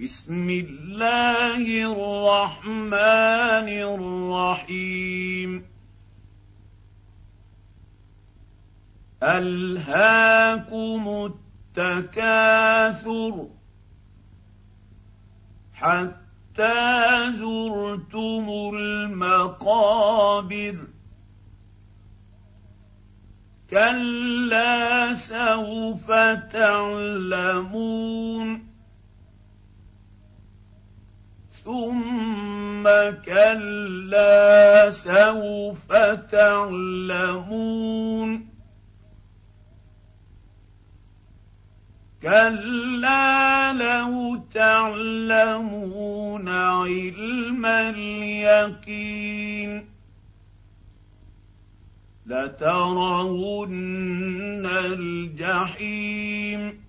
بسم الله الرحمن الرحيم ألهاكم التكاثر حتى زرتم المقابر كلا سوف تعلمون ثم كلا سوف تعلمون كلا لو تعلمون علم اليقين لترون الجحيم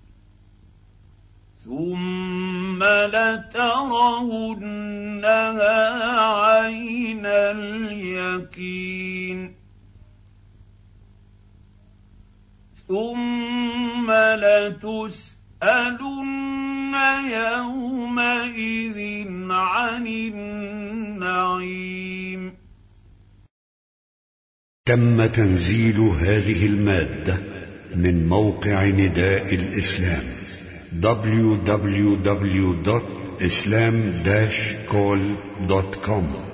ثم لترونها عين اليقين ثم لتسألن يومئذ عن النعيم. تم تنزيل هذه المادة من موقع نداء الإسلام www.islam-call.com